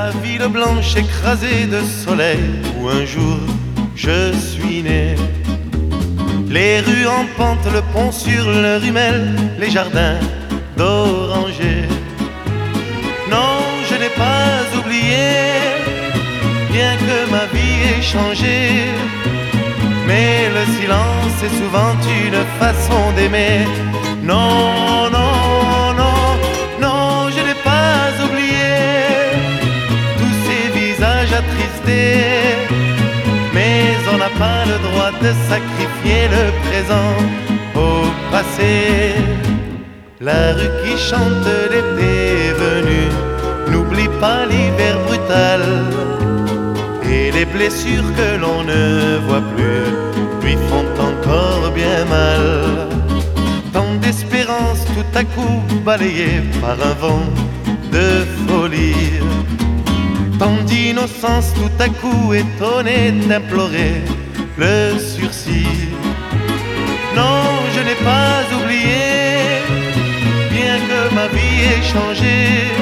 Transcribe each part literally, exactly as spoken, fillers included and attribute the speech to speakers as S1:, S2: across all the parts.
S1: la ville blanche écrasée de soleil où un jour je suis né. Les rues en pente, le pont sur le Rumel, les jardins d'orangers. Non, je n'ai pas oublié, bien que ma vie ait changé. Mais le silence est souvent une façon d'aimer. Non, non, non, non, je n'ai pas oublié tous ces visages attristés. Mais on n'a pas le droit de sacrifier le présent au passé. La rue qui chante l'été venu n'oublie pas l'hiver brutal. Et les blessures que l'on ne voit plus lui font encore bien mal. Tant d'espérance tout à coup balayée par un vent de folie. Tant d'innocence tout à coup étonnée d'implorer le sursis. Non, je n'ai pas oublié, bien que ma vie ait changé.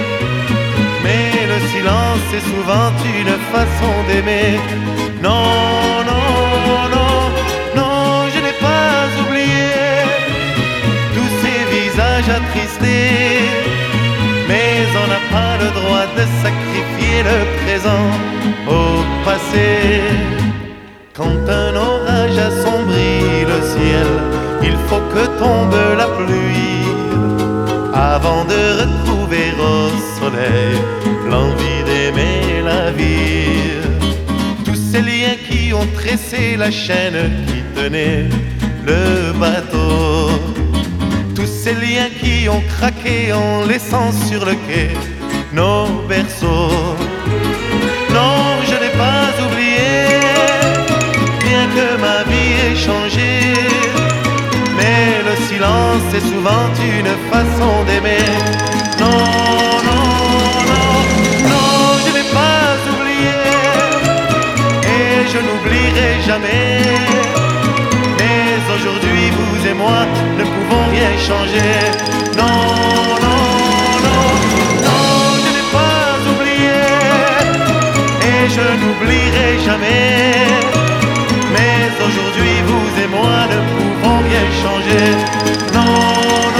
S1: Mais le silence est souvent une façon d'aimer. Non, non, non, non, je n'ai pas oublié tous ces visages attristés. Mais on n'a pas le droit de sacrifier le présent au passé. Quand un orage assombrit le ciel, il faut que tombe la pluie avant de retrouver au soleil l'envie d'aimer la vie. Tous ces liens qui ont tressé la chaîne qui tenait le bateau, tous ces liens qui ont craqué en laissant sur le quai nos berceaux. Non, je n'ai pas oublié, bien que ma vie ait changé. Mais le silence est souvent une façon d'aimer. Non, non, non, non, je n'ai pas oublié et je n'oublierai jamais. Mais aujourd'hui, vous et moi ne pouvons rien changer. Non, non, non, non, je n'ai pas oublié et je n'oublierai jamais. Mais aujourd'hui, vous et moi ne pouvons rien changer. Non, non.